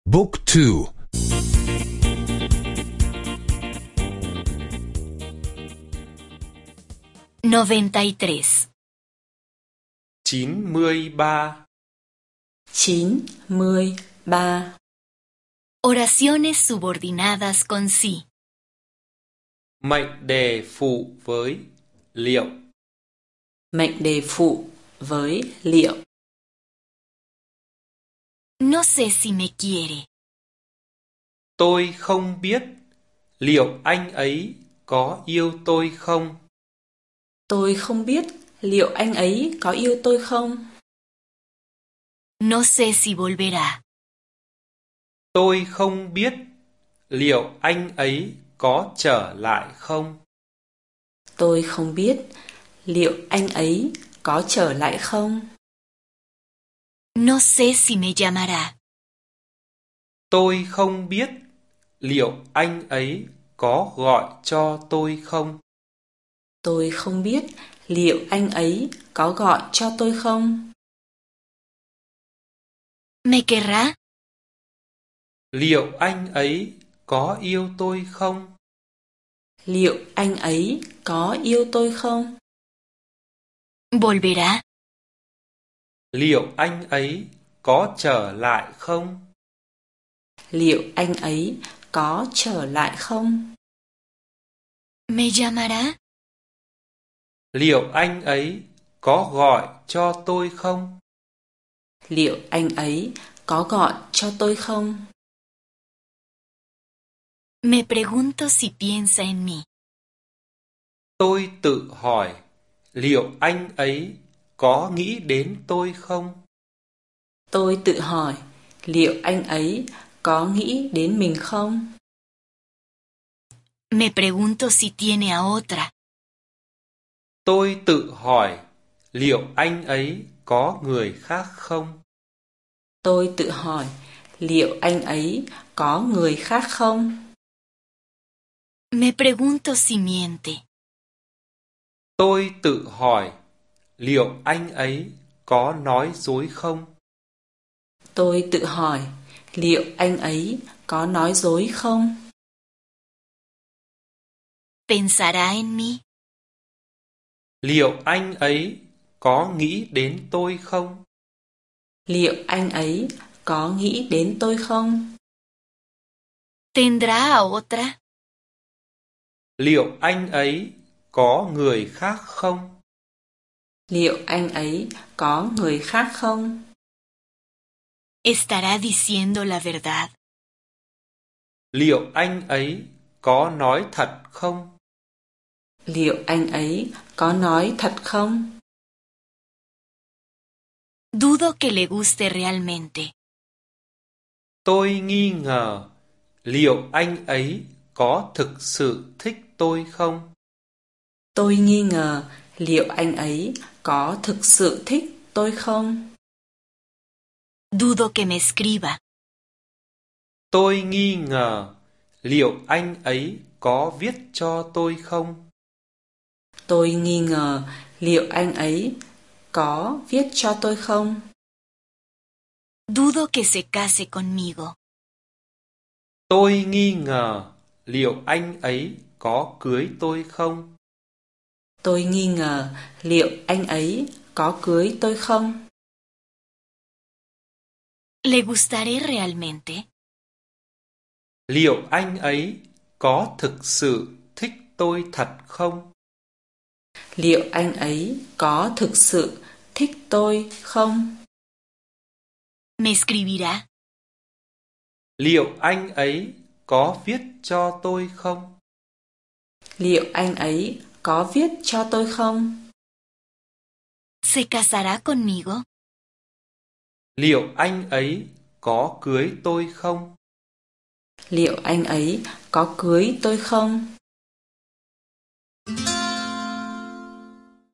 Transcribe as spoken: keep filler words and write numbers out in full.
Book two. noventa y tres. chín mươi ba. chín mươi ba. Oraciones subordinadas con sí. Mệnh đề phụ với liệu. Mệnh đề phụ với liệu. No sé si me quiere. Tôi không biết liệu anh ấy có yêu tôi không. Tôi không biết liệu anh ấy có yêu tôi không. No sé si volverá. Tôi không biết liệu anh ấy có trở lại không. Tôi không biết liệu anh ấy có trở lại không. No sé si me llamará. Tôi không biết liệu anh ấy có gọi cho tôi không. Tôi không biết liệu anh ấy có gọi cho tôi không. ¿Me querrá? Liệu anh ấy có yêu tôi không? Liệu anh ấy có yêu tôi không? ¿Volverá? Liệu anh ấy có trở lại không? Liệu anh ấy có trở lại không? ¿Me llamará? Liệu anh ấy có gọi cho tôi không? Liệu anh ấy có gọi cho tôi không? Me pregunto si piensa en mí. Tôi tự hỏi liệu anh ấy có nghĩ đến tôi không? Tôi tự hỏi liệu anh ấy có nghĩ đến mình không? Me pregunto si tiene a otra. Tôi tự hỏi liệu anh ấy có người khác không? Tôi tự hỏi liệu anh ấy có người khác không? Me pregunto si miente. Tôi tự hỏi liệu anh ấy có nói dối không? Tôi tự hỏi liệu anh ấy có nói dối không? ¿Pensará en mí? Liệu anh ấy có nghĩ đến tôi không? Liệu anh ấy có nghĩ đến tôi không? ¿Tendrá a otra? Liệu anh ấy có người khác không? Liệu anh ấy có người khác không? ¿Estará diciendo la verdad? Liệu anh ấy có nói thật không? Liệu anh ấy có nói thật không? Dudo que le guste realmente. Tôi nghi ngờ liệu anh ấy có thực sự thích tôi không? Tôi nghi ngờ liệu anh ấy có thực sự thích tôi không? Dudo que me escriba. Tôi nghi ngờ liệu anh ấy có viết cho tôi không? Tôi nghi ngờ liệu anh ấy có viết cho tôi không? Dudo que se case conmigo. Tôi nghi ngờ liệu anh ấy có cưới tôi không? Tôi nghi ngờ liệu anh ấy có cưới tôi không? ¿Le gustaré realmente? Liệu anh ấy có thực sự thích tôi thật không? Liệu anh ấy có thực sự thích tôi không? ¿Me escribirá? Liệu anh ấy có viết cho tôi không? Liệu anh ấy có viết cho tôi không? ¿Se casará conmigo? Liệu anh ấy có cưới tôi không? Liệu anh ấy có cưới tôi không?